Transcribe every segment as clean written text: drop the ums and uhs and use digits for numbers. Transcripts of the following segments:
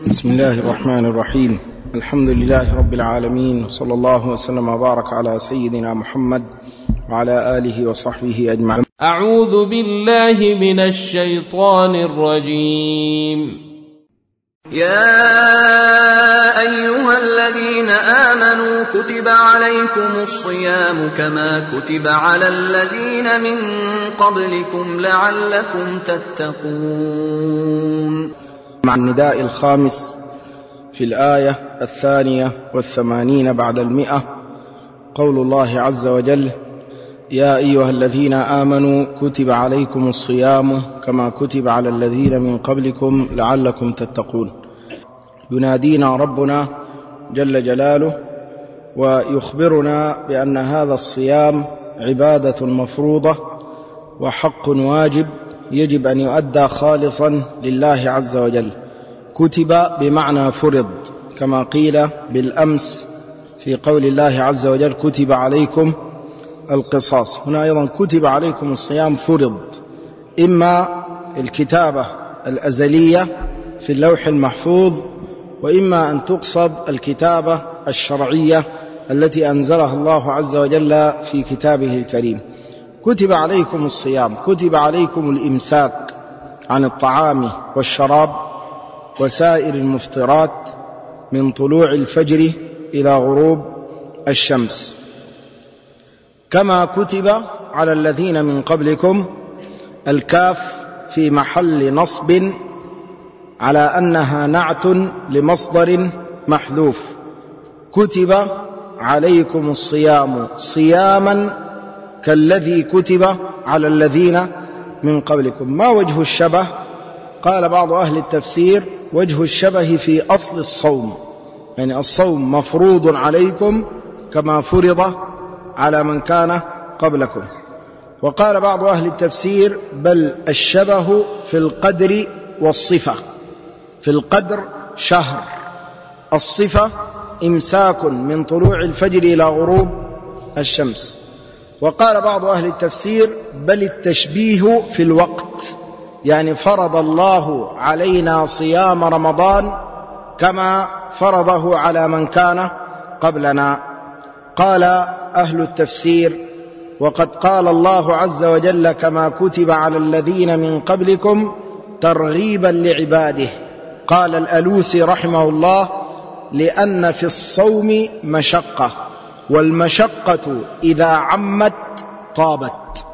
بسم الله الرحمن الرحيم. الحمد لله رب العالمين، وصلى الله وسلم وبارك على سيدنا محمد وعلى آله وصحبه أجمعين. أعوذ بالله من الشيطان الرجيم. يا أيها الذين آمنوا كتب عليكم الصيام كما كتب على الذين من قبلكم لعلكم تتقون. مع النداء الخامس في الآية 82 بعد 100 قول الله عز وجل: يا أيها الذين آمنوا كتب عليكم الصيام كما كتب على الذين من قبلكم لعلكم تتقون. ينادينا ربنا جل جلاله ويخبرنا بأن هذا الصيام عبادة مفروضة وحق واجب يجب أن يؤدى خالصا لله عز وجل. كتب بمعنى فرض، كما قيل بالأمس في قول الله عز وجل: كتب عليكم القصاص. هنا أيضا كتب عليكم الصيام فرض، إما الكتابة الأزلية في اللوح المحفوظ، وإما أن تقصد الكتابة الشرعية التي أنزلها الله عز وجل في كتابه الكريم. كتب عليكم الصيام، كتب عليكم الإمساك عن الطعام والشراب وسائر المفطرات من طلوع الفجر إلى غروب الشمس، كما كتب على الذين من قبلكم. الكاف في محل نصب على أنها نعت لمصدر محذوف. كتب عليكم الصيام صياما كالذي كتب على الذين من قبلكم. ما وجه الشبه؟ قال بعض أهل التفسير: وجه الشبه في أصل الصوم، يعني الصوم مفروض عليكم كما فرض على من كان قبلكم. وقال بعض أهل التفسير: بل الشبه في القدر والصفة. في القدر شهر، الصفة إمساك من طلوع الفجر إلى غروب الشمس. وقال بعض أهل التفسير: بل التشبيه في الوقت، يعني فرض الله علينا صيام رمضان كما فرضه على من كان قبلنا. قال أهل التفسير: وقد قال الله عز وجل كما كتب على الذين من قبلكم ترغيبا لعباده. قال الألوسي رحمه الله: لأن في الصوم مشقة، والمشقة إذا عمت طابت.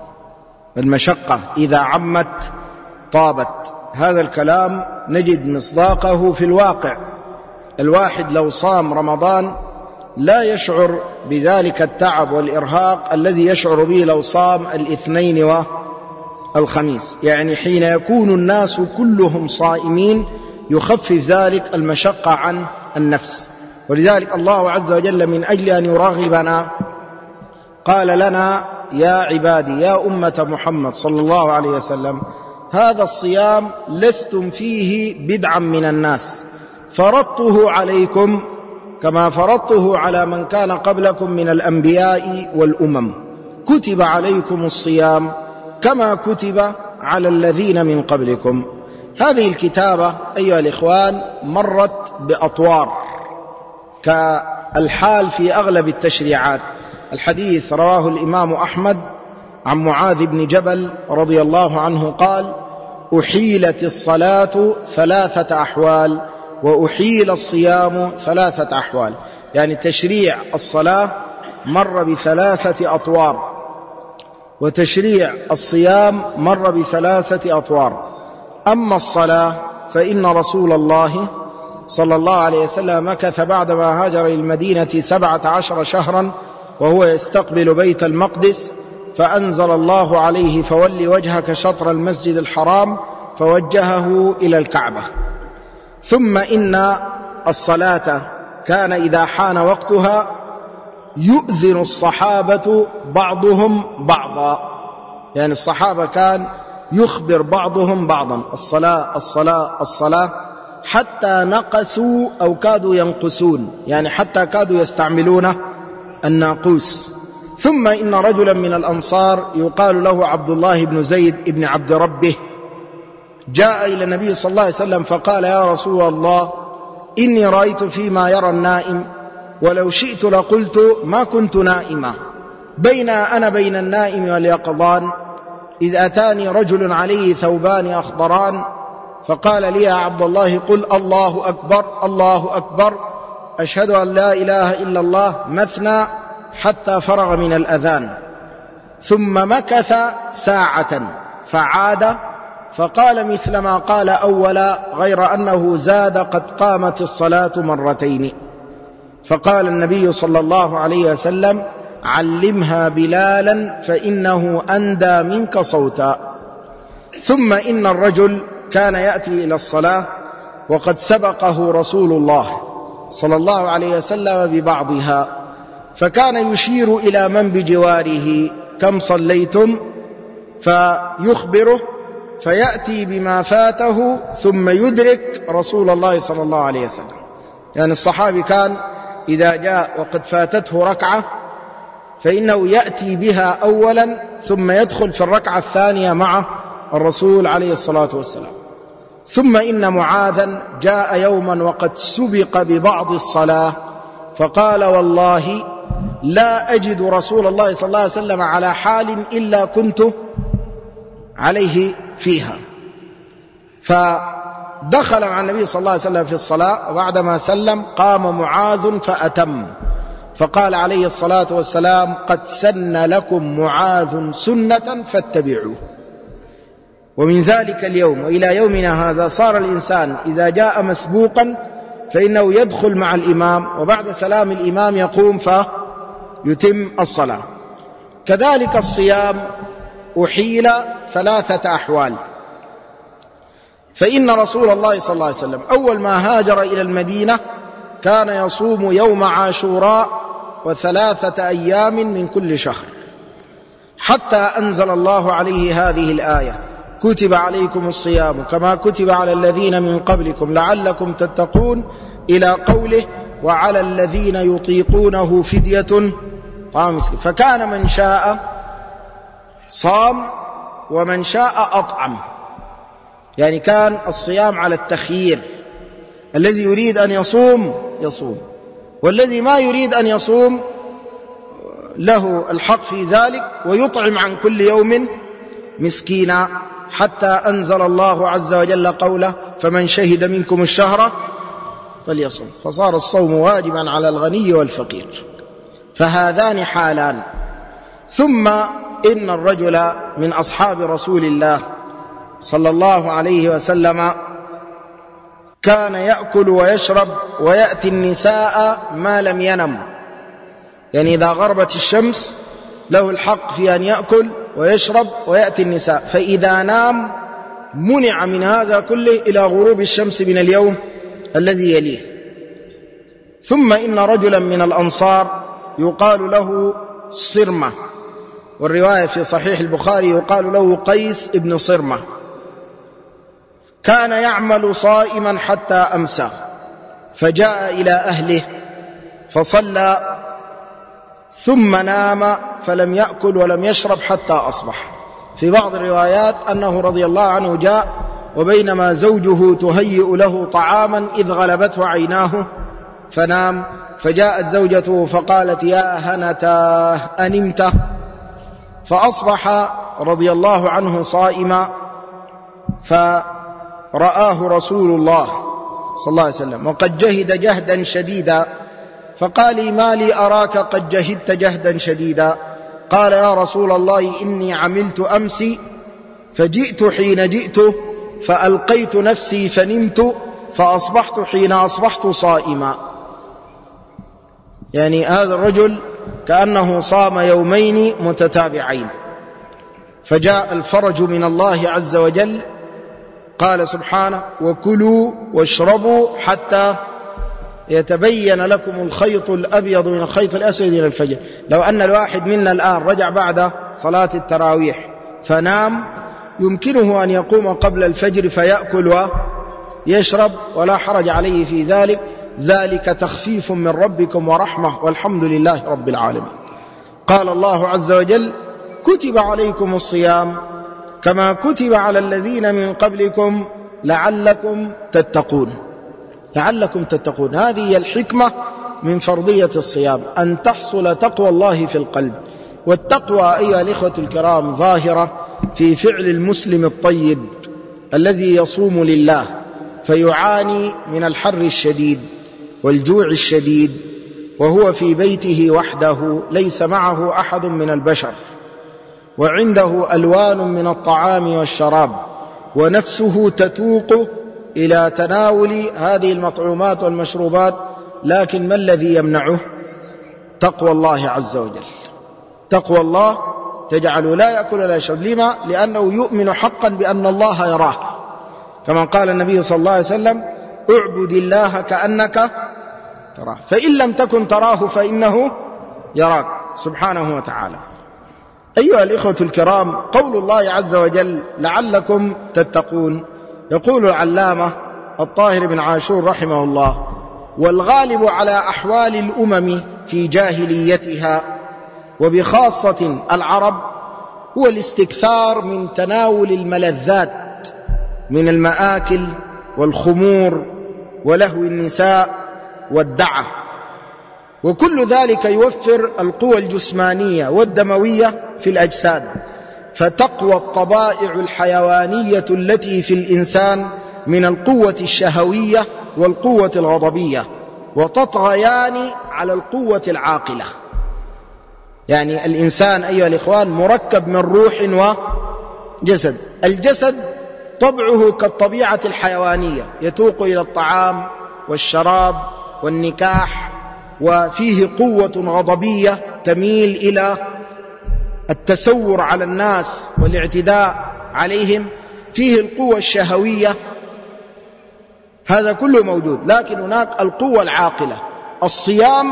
المشقة إذا عمت طابت. هذا الكلام نجد مصداقه في الواقع. الواحد لو صام رمضان لا يشعر بذلك التعب والإرهاق الذي يشعر به لو صام الاثنين والخميس. يعني حين يكون الناس كلهم صائمين يخفف ذلك المشقة عن النفس. ولذلك الله عز وجل من أجل أن يرغبنا قال لنا: يا عبادي، يا أمة محمد صلى الله عليه وسلم، هذا الصيام لستم فيه بدعا من الناس، فرضته عليكم كما فرضته على من كان قبلكم من الأنبياء والأمم. كتب عليكم الصيام كما كتب على الذين من قبلكم. هذه الكتابة أيها الإخوان مرت بأطوار كالحال في أغلب التشريعات. الحديث رواه الإمام أحمد عن معاذ بن جبل رضي الله عنه قال: أحيلت الصلاة 3 أحوال، وأحيل الصيام 3 أحوال. يعني تشريع الصلاة مر ب3 أطوار، وتشريع الصيام مر ب3 أطوار. أما الصلاة فإن رسول الله صلى الله عليه وسلم مكث بعدما هاجر إلى المدينة 17 شهرا وهو يستقبل بيت المقدس، فأنزل الله عليه: فول وجهك شطر المسجد الحرام، فوجهه إلى الكعبة. ثم إن الصلاة كان إذا حان وقتها يؤذن الصحابة بعضهم بعضا، يعني الصحابة كان يخبر بعضهم بعضا: الصلاة الصلاة الصلاة، حتى نقسوا أو كادوا ينقسون، يعني حتى كادوا يستعملون الناقوس. ثم إن رجلا من الأنصار يقال له عبد الله بن زيد بن عبد ربه جاء إلى النبي صلى الله عليه وسلم فقال: يا رسول الله، إني رأيت فيما يرى النائم، ولو شئت لقلت ما كنت نائما. بين أنا بين النائم واليقظان إذ أتاني رجل عليه ثوبان أخضران فقال لي يا عبد الله قل الله أكبر الله أكبر أشهد أن لا إله إلا الله مثنى حتى فرغ من الأذان، ثم مكث ساعة فعاد فقال مثل ما قال أولا غير أنه زاد قد قامت الصلاة مرتين. فقال النبي صلى الله عليه وسلم علمها بلالا فإنه أندى منك صوتا. ثم إن الرجل كان يأتي إلى الصلاة وقد سبقه رسول الله صلى الله عليه وسلم ببعضها، فكان يشير إلى من بجواره كم صليتم فيخبره فيأتي بما فاته ثم يدرك رسول الله صلى الله عليه وسلم. يعني الصحابي كان إذا جاء وقد فاتته ركعة فإنه يأتي بها أولا ثم يدخل في الركعة الثانية مع الرسول عليه الصلاة والسلام. ثم إن معاذا جاء يوما وقد سبق ببعض الصلاة فقال والله لا أجد رسول الله صلى الله عليه وسلم على حال إلا كنت عليه فيها. فدخل مع النبي صلى الله عليه وسلم في الصلاة، وبعدما سلم قام معاذ فأتم، فقال عليه الصلاة والسلام قد سن لكم معاذ سنة فاتبعوه. ومن ذلك اليوم وإلى يومنا هذا صار الإنسان إذا جاء مسبوقا فإنه يدخل مع الإمام وبعد سلام الإمام يقوم فيتم الصلاة. كذلك الصيام أحيل 3 أحوال. فإن رسول الله صلى الله عليه وسلم أول ما هاجر إلى المدينة كان يصوم يوم عاشوراء و3 أيام من كل شهر، حتى أنزل الله عليه هذه الآية كتب عليكم الصيام كما كتب على الذين من قبلكم لعلكم تتقون إلى قوله وعلى الذين يطيقونه فدية طعام مسكين. فكان من شاء صام ومن شاء أطعم، يعني كان الصيام على التخيير، الذي يريد أن يصوم يصوم، والذي ما يريد أن يصوم له الحق في ذلك ويطعم عن كل يوم مسكينا، حتى أنزل الله عز وجل قوله فمن شهد منكم الشهر فليصم، فصار الصوم واجبا على الغني والفقير. فهذان حالان. ثم إن الرجل من أصحاب رسول الله صلى الله عليه وسلم كان يأكل ويشرب ويأتي النساء ما لم ينم، يعني إذا غربت الشمس له الحق في أن يأكل ويشرب ويأتي النساء، فإذا نام منع من هذا كله إلى غروب الشمس من اليوم الذي يليه. ثم إن رجلا من الأنصار يقال له صرمة، والرواية في صحيح البخاري يقال له قيس ابن صرمة، كان يعمل صائما حتى أمسى، فجاء إلى أهله فصلى ثم نام فلم يأكل ولم يشرب حتى أصبح. في بعض الروايات أنه رضي الله عنه جاء وبينما زوجه تهيئ له طعاما إذ غلبته عيناه فنام، فجاءت زوجته فقالت يا هنتا أنمت، فأصبح رضي الله عنه صائما، فرآه رسول الله صلى الله عليه وسلم وقد جهد جهدا شديدا، فقال ما لي أراك قد جهدت جهدا شديدا؟ قال يا رسول الله إني عملت أمس فجئت حين جئت فألقيت نفسي فنمت فأصبحت حين أصبحت صائما. يعني هذا الرجل كأنه صام يومين متتابعين، فجاء الفرج من الله عز وجل، قال سبحانه وكلوا واشربوا حتى يتبين لكم الخيط الأبيض من الخيط الأسود من الفجر. لو أن الواحد منا الآن رجع بعد صلاة التراويح فنام يمكنه أن يقوم قبل الفجر فيأكل ويشرب ولا حرج عليه في ذلك، ذلك تخفيف من ربكم ورحمة والحمد لله رب العالمين. قال الله عز وجل كتب عليكم الصيام كما كتب على الذين من قبلكم لعلكم تتقون. لعلكم تتقون. هذه هي الحكمة من فرضية الصيام، أن تحصل تقوى الله في القلب. والتقوى أيها الإخوة الكرام ظاهرة في فعل المسلم الطيب الذي يصوم لله فيعاني من الحر الشديد والجوع الشديد وهو في بيته وحده ليس معه أحد من البشر، وعنده ألوان من الطعام والشراب، ونفسه تتوق إلى تناول هذه المطعومات والمشروبات، لكن ما الذي يمنعه؟ تقوى الله عز وجل. تقوى الله تجعله لا يأكل ولا يشرب. لما؟ لأنه يؤمن حقا بأن الله يراه، كما قال النبي صلى الله عليه وسلم: اعبد الله كأنك تراه، فإن لم تكن تراه فإنه يراك سبحانه وتعالى. أيها الإخوة الكرام، قول الله عز وجل لعلكم تتقون، يقول العلامة الطاهر بن عاشور رحمه الله: والغالب على أحوال الأمم في جاهليتها وبخاصة العرب هو الاستكثار من تناول الملذات من المآكل والخمور ولهو النساء والدعة، وكل ذلك يوفر القوى الجسمانية والدموية في الأجساد، فتقوى الطبائع الحيوانية التي في الإنسان من القوة الشهوية والقوة الغضبية، وتطغيان على القوة العاقلة. يعني الإنسان أيها الإخوان مركب من روح وجسد. الجسد طبعه كالطبيعة الحيوانية، يتوق إلى الطعام والشراب والنكاح، وفيه قوة غضبية تميل إلى التسور على الناس والاعتداء عليهم، فيه القوة الشهوية، هذا كله موجود. لكن هناك القوة العاقلة. الصيام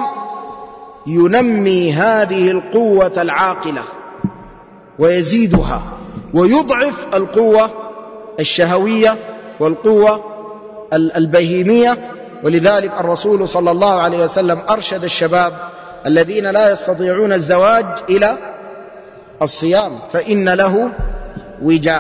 ينمي هذه القوة العاقلة ويزيدها، ويضعف القوة الشهوية والقوة البهيمية. ولذلك الرسول صلى الله عليه وسلم أرشد الشباب الذين لا يستطيعون الزواج إلى الصيام، فإن له وجاء.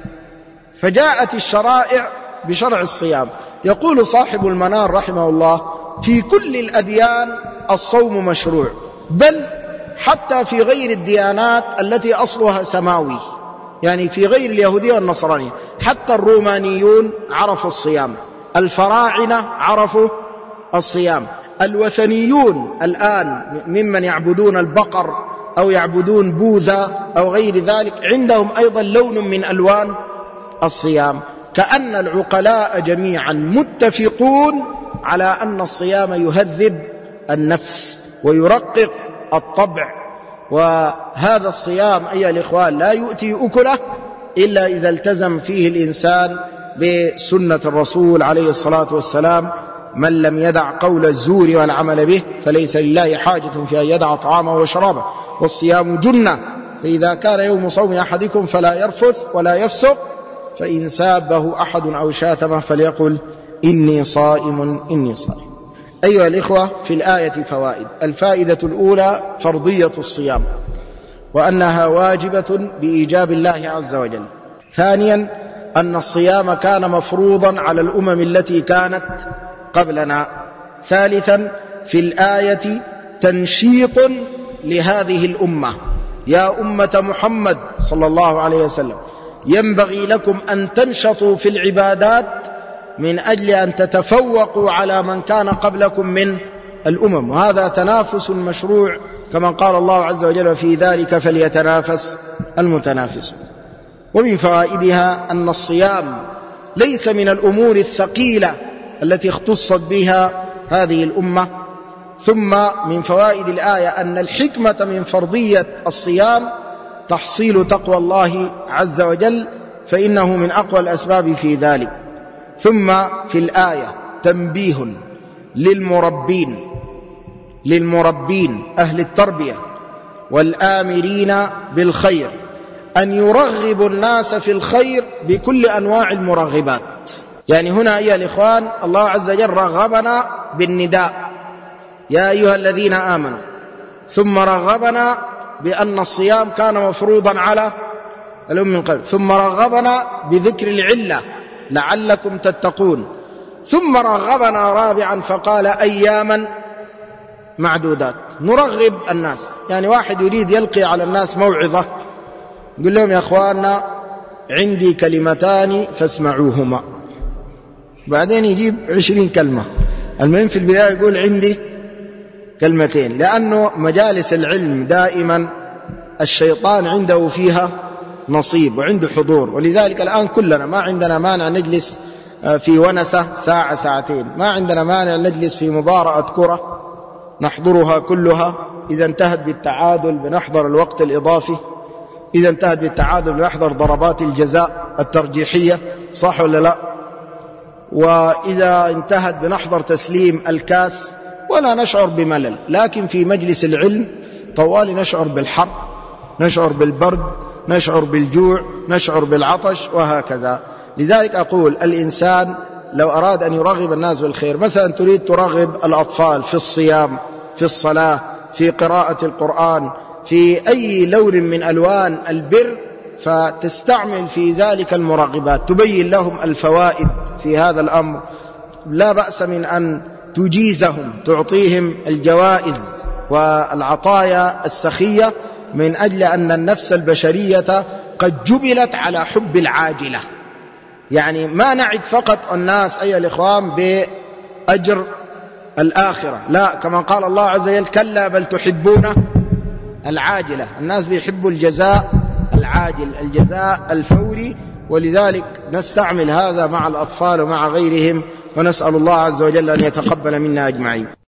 فجاءت الشرائع بشرع الصيام. يقول صاحب المنار رحمه الله: في كل الأديان الصوم مشروع، بل حتى في غير الديانات التي أصلها سماوي، يعني في غير اليهودية والنصرانية، حتى الرومانيون عرفوا الصيام، الفراعنة عرفوا الصيام، الوثنيون الآن ممن يعبدون البقر أو يعبدون بوذا أو غير ذلك عندهم أيضا لون من ألوان الصيام. كأن العقلاء جميعا متفقون على أن الصيام يهذب النفس ويرقق الطبع. وهذا الصيام أيها الإخوان لا يؤتي أكله إلا إذا التزم فيه الإنسان بسنة الرسول عليه الصلاة والسلام: من لم يدع قول الزور والعمل به فليس لله حاجة في أن يدع طعامه وشرابه، والصيام جنة، فإذا كان يوم صوم أحدكم فلا يرفث ولا يفسق، فإن سابه أحد أو شاتمه فليقل إني صائم إني صائم. أيها الإخوة، في الآية فوائد. الفائدة الأولى فرضية الصيام، وأنها واجبة بإيجاب الله عز وجل. ثانيا، أن الصيام كان مفروضا على الأمم التي كانت قبلنا. ثالثا، في الآية تنشيط لهذه الأمة: يا أمة محمد صلى الله عليه وسلم، ينبغي لكم أن تنشطوا في العبادات من أجل أن تتفوقوا على من كان قبلكم من الأمم، وهذا تنافس مشروع كما قال الله عز وجل: وفي ذلك فليتنافس المتنافسون. ومن فوائدها أن الصيام ليس من الأمور الثقيلة التي اختصت بها هذه الأمة. ثم من فوائد الآية أن الحكمة من فرضية الصيام تحصيل تقوى الله عز وجل، فإنه من أقوى الأسباب في ذلك. ثم في الآية تنبيه للمربين أهل التربية والآمرين بالخير أن يرغبوا الناس في الخير بكل أنواع المرغبات. يعني هنا أيها الإخوان الله عز وجل رغبنا بالنداء: يا أيها الذين آمنوا، ثم رغبنا بأن الصيام كان مفروضا على الأمم من قبل، ثم رغبنا بذكر العلة لعلكم تتقون، ثم رغبنا رابعا فقال أياما معدودات. نرغب الناس، يعني واحد يريد يلقي على الناس موعظة يقول لهم يا أخواننا عندي كلمتان فاسمعوهما، بعدين يجيب 20 كلمة، المهم في البداية يقول عندي كلمتين، لأنه مجالس العلم دائما الشيطان عنده فيها نصيب وعنده حضور، ولذلك الآن كلنا ما عندنا مانع نجلس في ونسة ساعة ساعتين، ما عندنا مانع نجلس في مباراة كرة نحضرها كلها، إذا انتهت بالتعادل بنحضر الوقت الإضافي، إذا انتهت بالتعادل بنحضر ضربات الجزاء الترجيحية، صح ولا لا؟ وإذا انتهت بنحضر تسليم الكاس ولا نشعر بملل. لكن في مجلس العلم طوال نشعر بالحر، نشعر بالبرد، نشعر بالجوع، نشعر بالعطش وهكذا. لذلك أقول الإنسان لو أراد أن يرغب الناس بالخير، مثلا تريد ترغب الأطفال في الصيام، في الصلاة، في قراءة القرآن، في أي لون من ألوان البر، فتستعمل في ذلك المرغبات، تبين لهم الفوائد في هذا الأمر. لا بأس من أن تجيزهم، تعطيهم الجوائز والعطايا السخية، من أجل أن النفس البشرية قد جبلت على حب العاجلة. يعني ما نعد فقط الناس أيها الإخوان بأجر الآخرة، لا، كما قال الله عز وجل كلا بل تحبون العاجلة. الناس بيحبوا الجزاء العاجل، الجزاء الفوري، ولذلك نستعمل هذا مع الأطفال ومع غيرهم، ونسأل الله عز وجل أن يتقبل منا أجمعين.